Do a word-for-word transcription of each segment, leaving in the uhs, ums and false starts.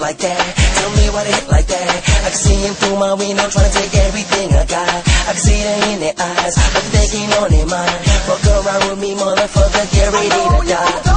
like that? Tell me why they hit like that. I can see him through my window trying to take everything I got. I can see it in their eyes, but they thinking on their mind. Fuck around with me, motherfucker, get ready to die.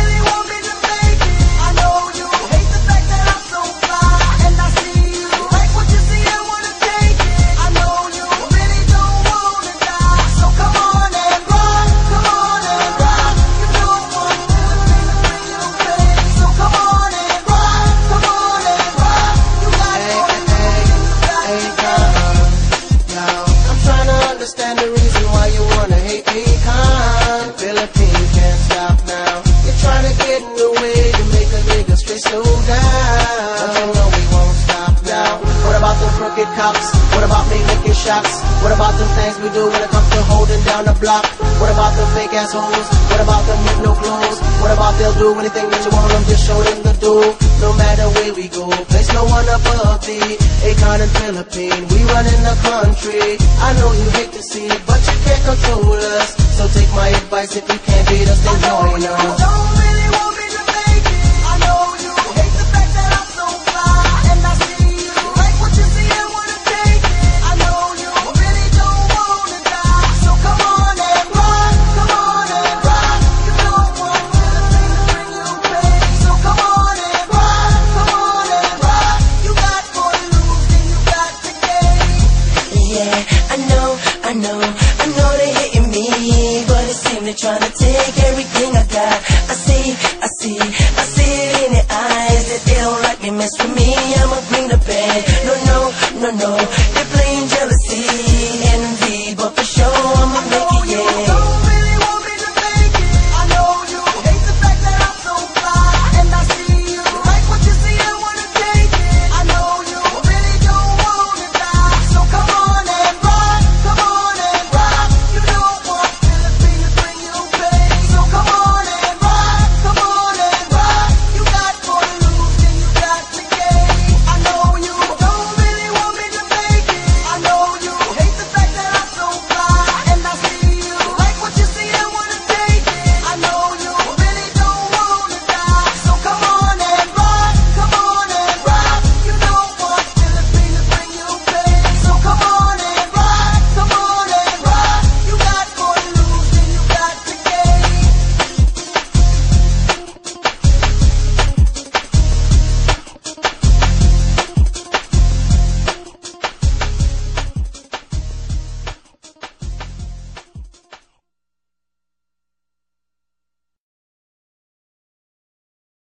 Understand the reason why you wanna hate Akon. Philippines can't stop now. You're trying to get in the way to make a nigga straight slow down. But you know we won't stop now. What about them crooked cops? What about me licking shots? What about them things we do when it comes to holding down the block? What about them fake assholes? What about them with no clothes? What about they'll do anything that you want them, just show them the do. No matter where we go, place no one above thee. Akon and Philippine, we run in the country. I know you hate to see it, but you can't control us. So take my advice, if you can't beat us, then join us. Don't really want me to make it. I know you hate the fact that I'm so fly, and I see you like what you see and wanna take it. I know you really don't wanna die, so come on and rock, come on and rock. You don't want Philippines to bring you pain, so come on and rock, come on and rock. You got more to lose than you got to gain. Yeah, I know, I know, I know they hating me, but it seems they're trying to take everything I got. I see, I see, I see it in their eyes that they don't like me, mess with me, I'ma bring the bad. No, no, no, no,